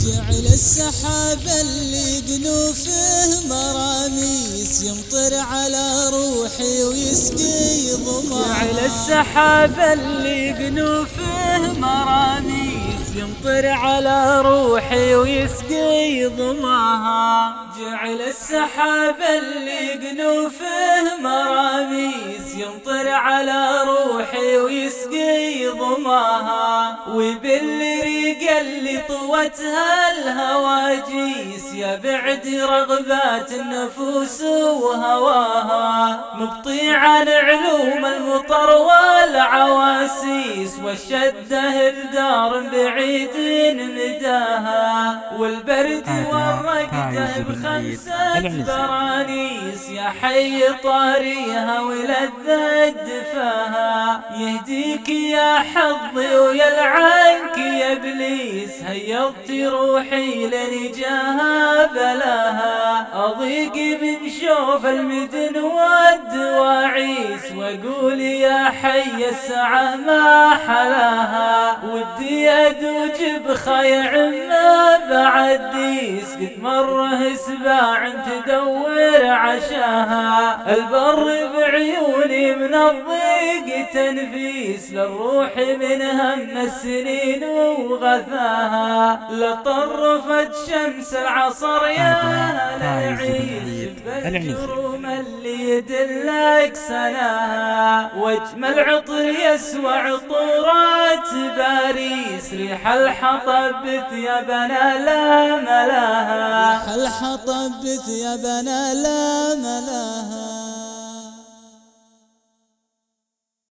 جعل السحاب اللي جنوفه مراميس يمطر على روحي ويسقي ظماها. جعل السحاب اللي جنوفه مراميس يمطر على روحي ويسقي ظماها. جعل السحاب اللي جنوفه مراميس يمطر على روحي ويسقي ظماها. ويبل ريق اللي طوتها الهواجيس يبعد رغبات النفوس وهواها. نبطي عن علوم المطر والعواسيس والشده بدار بعيد مداها. والبرد والركده بخمسة برانيس يا حي طاريها ولذة دفاها. يهديك يا حظي ويلعنك يا ابليس هيضت روحي لنجاها بلاها. اضيق من شوف المدن والدواعيس واقول يا حي الساعة ما حلاها. ودي ادوج بخيع ما بعد ديس قد مره سباع تدور عشاها. البر بعيوني من الضيق تنفيس للروح من هم السنين وغثاها. لطرفت شمس العصر يا العيد بالجروم اللي يدلك سناها. واجمل عطر يسوى عطورات باريس ريح الحطب بثيابنا لا ملاها. ريح الحطب بثيابنا لا ملاها.